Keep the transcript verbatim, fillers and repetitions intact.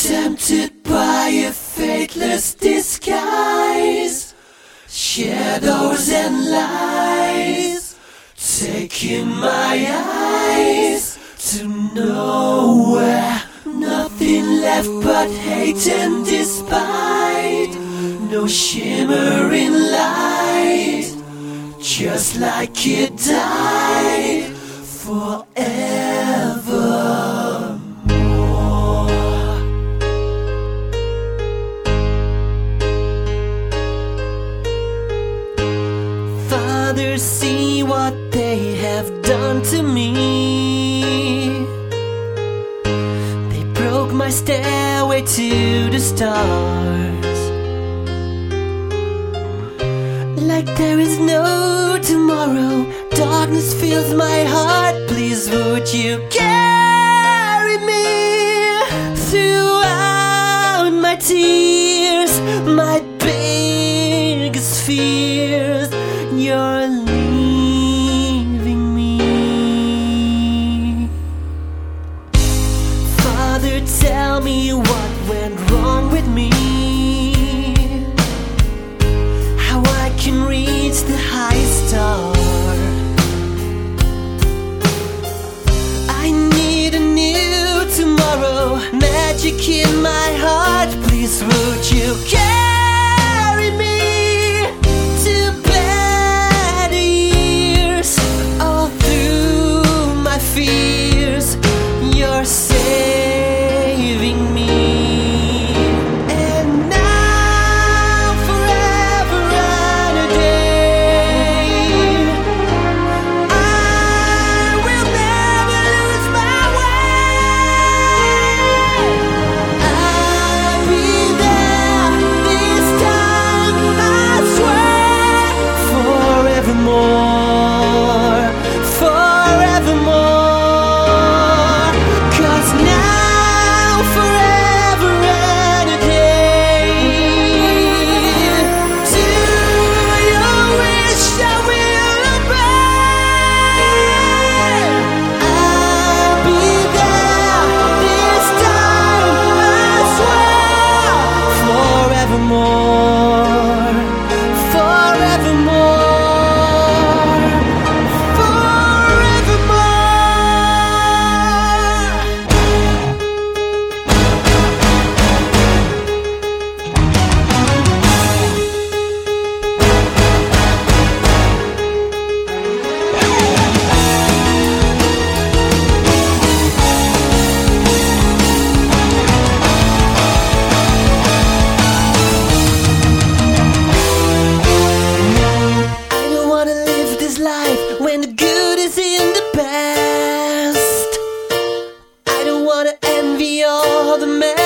tempted by a faithless disguise, shadows and lies, taking my eyes to nowhere. Nothing left but hate and despite. No shimmering light, just like it died forevermore. Father, see what they have done to me. They broke my stairway to the stars. Like there is no tomorrow, darkness fills my heart. Please would you carry me throughout my tears, my biggest fears. You're leaving me. Father, tell me what went wrong with me, can reach the high star. I need a new tomorrow, magic in my heart. Please would you carry me to better years? All through my fears, you're saving me. When the good is in the past, I don't wanna envy all the men